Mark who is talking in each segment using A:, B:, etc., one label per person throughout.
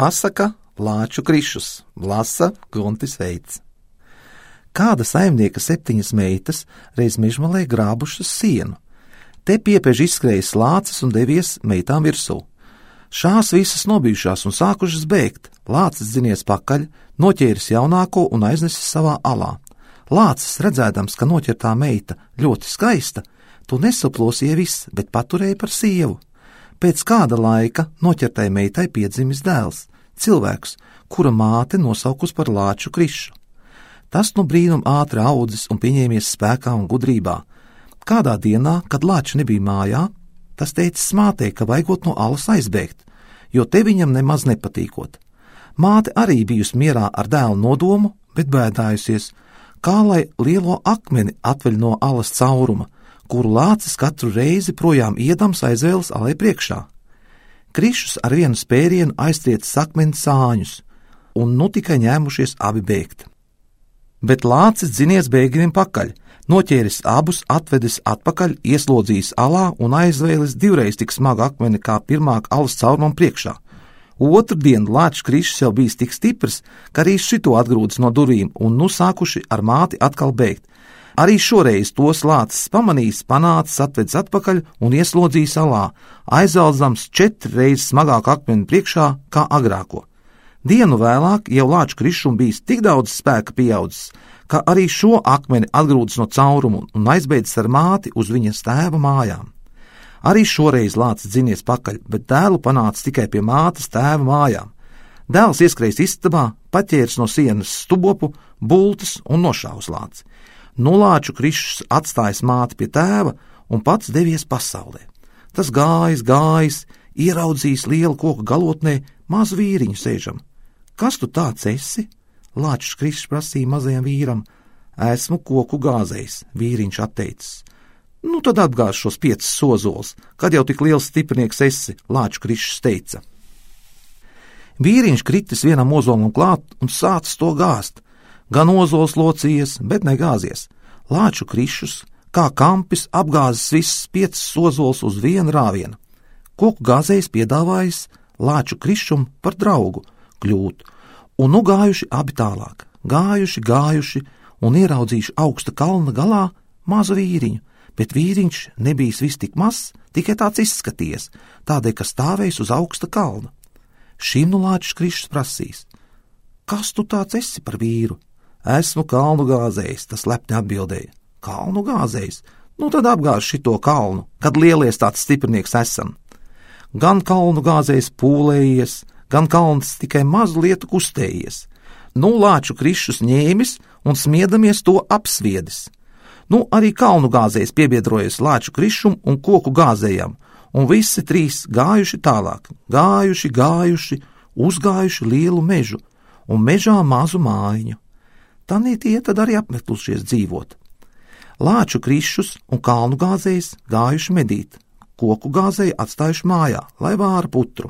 A: Pasaka Lāču krišus, lasa Guntis Veits. Kāda saimnieka 7 meitas reiz mežmalē grābušas sienu. Te piepiež izskrējis lācis un devies meitām virsū. Šās visas nobijušās un sākušas bēgt. Lācis dzinies pakaļ, noķēris jaunāko un aiznesis savā alā. Lācis, redzēdams, ka noķertā meita ļoti skaista, to nesaplosīja viss, bet paturēja par sievu. Pēc kāda laika noķertai meitai piedzimis dēls, cilvēks, kura māte nosaukus par Lāču krišu. Tas no brīnum ātri audzis un pieņēmies spēkā un gudrībā. Kādā dienā, kad Lāča nebija mājā, tas teicis mātei, ka vajagot no alas aizbēgt, jo te viņam nemaz nepatīkot. Māte arī bijusi mierā ar dēlu nodomu, bet bēdājusies, kā lai lielo akmeni atveļ no alas cauruma, kuru Lācis katru reizi projām iedams aizvēlas alai priekšā. Krišus ar vienu spērienu aiztriecis akmeni sāņus, un nu tikai ņēmušies abi bēgt. Bet Lācis dzinies bēgļiem pakaļ, noķēris abus, atvedis atpakaļ, ieslodzījis alā un aizvēlis 2 tik smagu akmeni kā pirmāk alas caurumam priekšā. Otru dienu Lāču krišus jau bijis tik stiprs, ka arī šito atgrūdis no durvīm un nu sākuši ar māti atkal bēgt. Arī šoreiz tos Lācis pamanījis, panācis, atvedis atpakaļ un ieslodzījis alā, aizveldzams 4 reizes smagāku akmeni priekšā kā agrāko. Dienu vēlāk jau Lāču krišum bijis tik daudz spēka pieaudzis, ka arī šo akmeni atgrūdis no caurumu un aizbeidzis ar māti uz viņas tēva mājām. Arī šoreiz Lācis dzinies pakaļ, bet dēlu panāca tikai pie mātes tēva mājām. Dēls ieskrējis istabā, paķēris no sienas stubopu, bultas un nošāvis Lāci. Nu Lāču krišus atstājis māti pie tēva un pats devies pasaulē. Tas gājis, ieraudzījis lielu koku galotnē mazu vīriņu sēžam. Kas tu tāds esi? Lāču krišus prasīja mazajam vīram. Esmu koku gāzējs, vīriņš atteicis. Nu tad atgāz šos 5 sozols, kad jau tik liels stiprinieks esi, Lāču krišus teica. Vīriņš kritis vienam ozolam klāt un sācis to gāzt. Gan ozols locījies, bet negāzies. Lāču krišus, kā kampis, apgāzis visas 5 sozols uz vienu rāvienu. Koku gāzējs piedāvājis Lāču krišum par draugu kļūt, un nu gājuši abi tālāk. Gājuši un ieraudzījuši augsta kalna galā mazu vīriņu, bet vīriņš nebijis viss tik mazs, tikai tāds izskaties, tādēļ, ka stāvējis uz augsta kalna. Šim nu Lāču krišus prasīs: kas tu tāds esi par vīru? Esmu kalnu gāzējs, tas lepni atbildēja. Kalnu gāzējs? Nu tad apgāž šito kalnu, kad lielies tāds stiprinieks esam. Gan kalnu gāzējs pūlējies, gan kalns tikai mazu lietu kustējies. Nu Lāču krišus ņēmis un smiedamies to apsviedis. Nu arī kalnu gāzējs piebiedrojies Lāču krišum un koku gāzējam, un visi 3 gājuši tālāk. Gājuši, uzgājuši lielu mežu un mežā mazu mājiņu. Tanī tie tad arī apmetušies dzīvot. Lāču krišus un kalnu gāzējs gājuši medīt, koku gāzēji atstājuši mājā, lai vāra putru.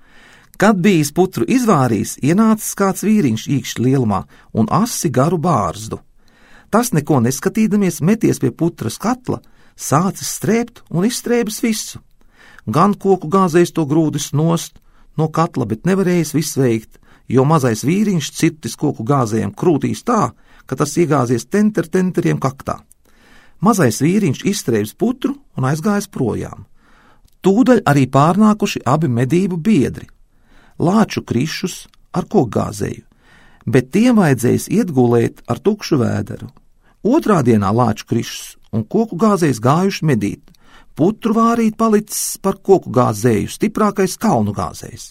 A: Kad bijis putru izvārījis, ienācis kāds vīriņš īkšķi lielumā un asi garu bārzdu. Tas neko neskatīdamies meties pie putras katla, sācis strēbt un izstrēbis visu. Gan koku gāzējs to grūdis nost no katla, bet nevarējis visu veikt, jo mazais vīriņš cirtis koku gāzējiem krūtīs tā, ka tas iegāzies tenteriem kaktā. Mazais vīriņš izstrēbis putru un aizgājis projām. Tūdaļ arī pārnākuši abi medību biedri, Lāču krišus ar koku gāzēju, bet tiem vajadzējis iet gulēt ar tukšu vēderu. Otrā dienā Lāču krišus un koku gāzējs gājuši medīt, putru vārīt palicis par koku gāzēju stiprākais kalnu gāzējs.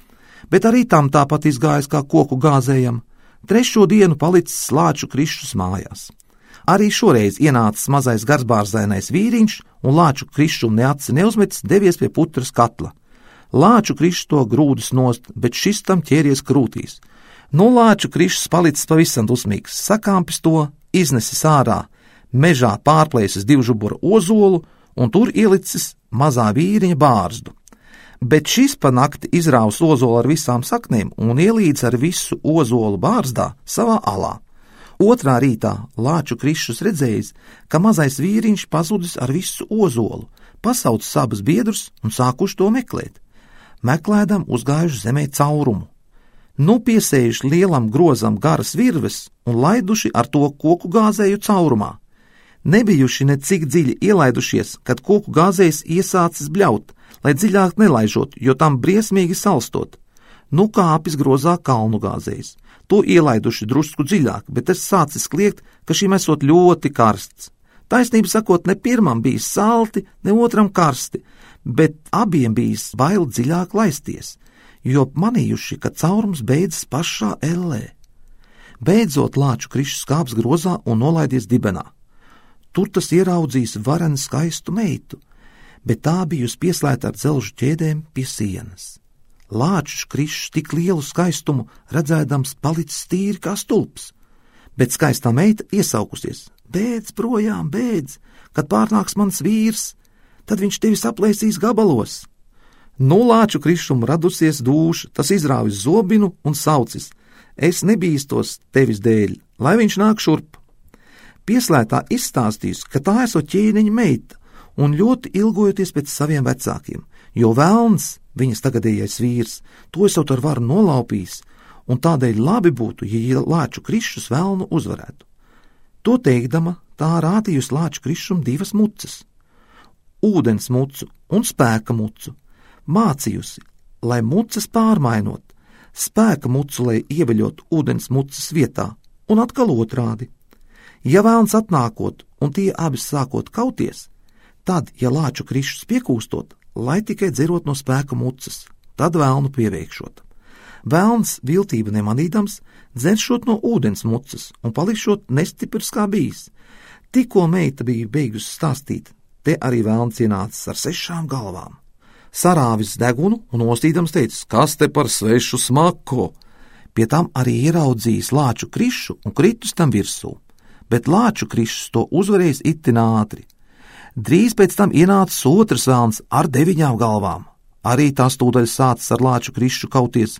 A: Bet arī tam tāpat izgājis kā koku gāzējam, 3. dienu palicis Lāču krišus mājās. Arī šoreiz ienācis mazais garsbārzainais vīriņš un Lāču krišum ne aci neuzmetis devies pie putras katla. Lāču krišus to grūdus nost, bet šis tam ķēries krūtīs. Nu Lāču krišus palicis pavisam dusmīgs, sakāmpis to, iznesis ārā, mežā pārplēsis 2 žubura ozolu un tur ielicis mazā vīriņa bārzdu. Bet šis pa nakti izrāvs ozolu ar visām saknēm un ielīdz ar visu ozolu bārzdā savā alā. Otrā rītā Lāču krišus redzējis, ka mazais vīriņš pazudis ar visu ozolu, pasaucis abus biedrus un sākuši to meklēt. Meklēdam uzgājuši zemē caurumu. Nu piesējuši lielam grozam garas virves un laiduši ar to koku gāzēju caurumā. Nebijuši necik dziļi ielaidušies, kad koku gāzējs iesācis bļaut, lai dziļāk nelaižot, jo tam briesmīgi salstot. Nu kāpis grozā kalnu gāzējs. To ielaiduši drusku dziļāk, bet es sācis kliegt, ka šim esot ļoti karsts. Taisnība sakot, ne pirmam bijis salti, ne otram karsti, bet abiem bijis bail dziļāk laisties, jo manījuši, ka caurums beidzas pašā ellē. Beidzot Lāču Krišs kāps grozā un nolaidies dibenā. Tur tas ieraudzījis vareni skaistu meitu, bet tā bijusi pieslēgta ar dzelžu ķēdēm pie sienas. Lāčs Krišs tik lielu skaistumu redzēdams palicis tīri kā stulps, bet skaistā meita iesaukusies: "Bēdz projām, bēdz, kad pārnāks mans vīrs, tad viņš tevi saplēsīs gabalos." Nu Lāču Krišum radusies dūša, tas izrāvis zobinu un saucis: "Es nebīstos tevis dēļ, lai viņš nāk šurp." Pieslētā izstāstījusi, ka tā esot ķēniņa meita un ļoti ilgojoties pēc saviem vecākiem, jo velns, viņas tagadējais vīrs, to esot ar varu nolaupījis, un tādēļ labi būtu, ja Lāču Krišus velnu uzvarētu. To teikdama, tā rādījusi Lāču Krišum divas mucas - ūdens mucu un spēka mucu, mācījusi, lai mucas pārmainot, spēka mucu, lai ieveļot ūdens mucas vietā, un atkal otrādi. Ja velns atnākot un tie abi sākot kauties, tad, ja Lāču Krišus piekūstot, lai tikai dzerot no spēka mucas, tad velnu pieveikšot. Velns, viltību nemanīdams, dzeršot no ūdens mucas un palikšot nestiprs kā bijis. Tikko meita bija beigusi stāstīt, te arī velns ienācis ar 6 galvām. Sarāvis degunu un nostīdams teicis: "Kas te par svešu smako?" Pie tam arī ieraudzījis Lāču Krišu un kritus tam virsū, bet Lāču Krišs to uzvarējis itin ātri. Drīz pēc tam ienācis otrs velns ar 9 galvām. Arī tās tūdaļ sācis ar Lāču Krišu kauties.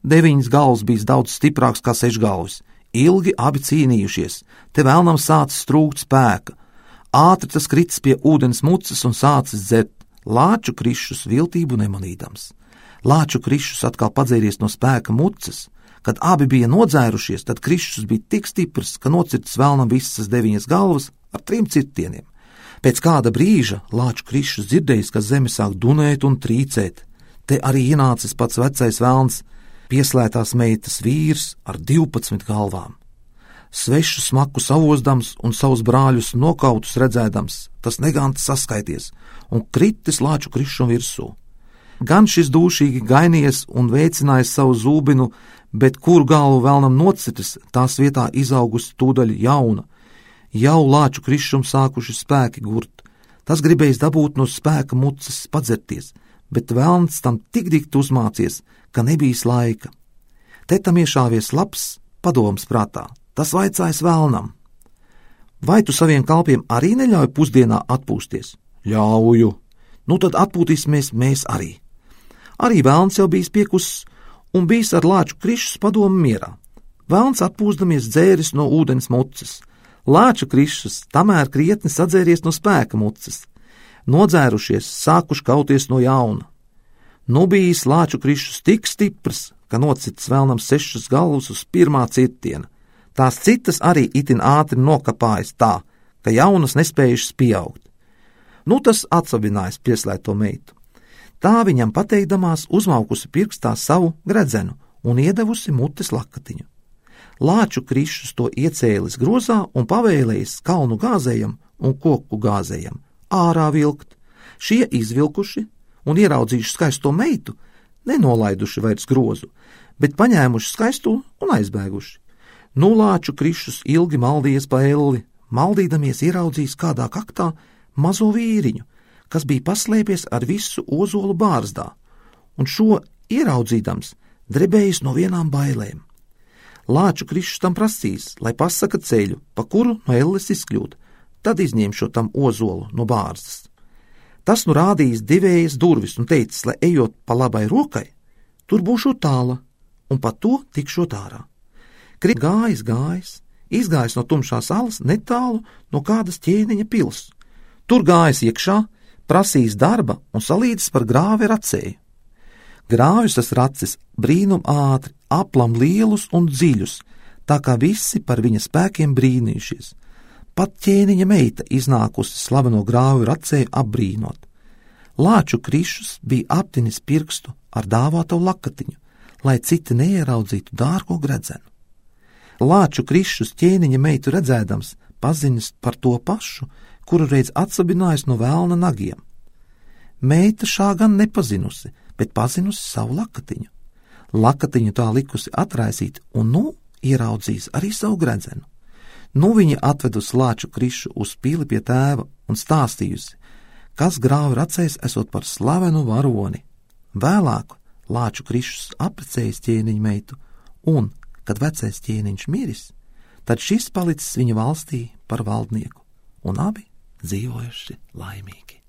A: 9 galvas bijis daudz stiprāks kā 6 galvas. Ilgi abi cīnījušies, te velnam sācis trūkt spēka. Ātri tas kritis pie ūdens mucas un sācis dzert, Lāču Krišus viltību nemanīdams. Lāču Krišus atkal padzēries no spēka mucas. Kad abi bija nodzērušies, tad Krišus bija tik stiprs, ka nocirtis velnam visas 9 galvas ar 3 cirtieniem. Pēc kāda brīža Lāču Krišus dzirdējis, ka zeme sāk dunēt un trīcēt. Te arī ienācis pats vecais velns, pieslētās meitas vīrs ar 12 galvām. Svešu smaku savozdams un savus brāļus nokautus redzēdams, tas neganti saskaities un kritis Lāču Krišum virsū. Gan šis dūšīgi gainies un veicinājis savu zūbinu, bet kur galvu velnam nocitis, tās vietā izaugusi tūdaļ jauna. Jau Lāču Krišum sākuši spēki gurt. Tas gribējis dabūt no spēka mucas padzerties, bet velns tam tik dikti uzmācies, ka nebijis laika. Te tam iešāvies labs padoms prātā. Tas vaicājis velnam: "Vai tu saviem kalpiem arī neļauj pusdienā atpūsties?" "Ļauju." "Nu tad atpūtīsimies mēs arī." Arī velns jau bijis piekusis un bijis ar Lāču Krišus padomu mierā. Velns atpūsdamies dzēris no ūdens mucas. Lāču Krišus tamēr krietni sadzēries no spēka mucas. Nodzērušies, sākuši kauties no jauna. Nu bijis Lāču Krišus tik stiprs, ka nocitis velnam 6 galvas uz pirmā cirtiena. Tās citas arī itin ātri nokapājas tā, ka jaunas nespējušas pieaugt. Nu tas atsabinājis pieslēgto meitu. Tā viņam pateikdamās uzmaukusi pirkstā savu gredzenu un iedevusi mutes lakatiņu. Lāču Krišus to iecēlis grozā un pavēlējis kalnu gāzējam un koku gāzējam ārā vilkt. Šie izvilkuši un ieraudzījuši skaisto meitu, nenolaiduši vairs grozu, bet paņēmuši skaisto un aizbēguši. Nu Lāču Krišus ilgi maldījies pa elli, maldīdamies ieraudzījis kādā kaktā mazo vīriņu, kas bija paslēpies ar visu ozolu bārzdā, un šo ieraudzīdams drebējis no vienām bailēm. Lāču Krišus tam prasīs, lai pasaka ceļu, pa kuru no elles izkļūt, tad izņemšot tam ozolu no bārzdas. Tas nu rādījis divējas durvis un teicis, lai ejot pa labai rokai, tur būšu tāla, un pa to tikšot ārā. Gājis, izgājis no tumšās salas netālu no kādas ķēniņa pils. Tur gājis iekšā, prasījis darba un salīdzis par grāvi racēju. Grāvjus tas racis brīnum ātri, aplam lielus un dziļus, tā kā visi par viņa spēkiem brīnījušies. Pat ķēniņa meita iznākusi slaveno grāvju racēju apbrīnot. Lāču Krišus bija aptinis pirkstu ar dāvāto lakatiņu, lai citi neieraudzītu dārgo gredzenu. Lāču Krišus ķēniņa meitu redzēdams pazinis par to pašu, kuru reiz atsabinājis no velna nagiem. Meita šā gan nepazinusi, bet pazinusi savu lakatiņu. Lakatiņu tā likusi atraisīt, un ieraudzījis arī savu gredzenu. Viņa atvedusi Lāču Krišu uz pili pie tēva un stāstījusi, kas grāvju racējs esot par slavenu varoni. Vēlāk Lāču Krišus apprecējis ķēniņa meitu, un, kad vecais ķēniņš miris, tad šis palicis viņa valstī par valdnieku, un abi dzīvojuši laimīgi.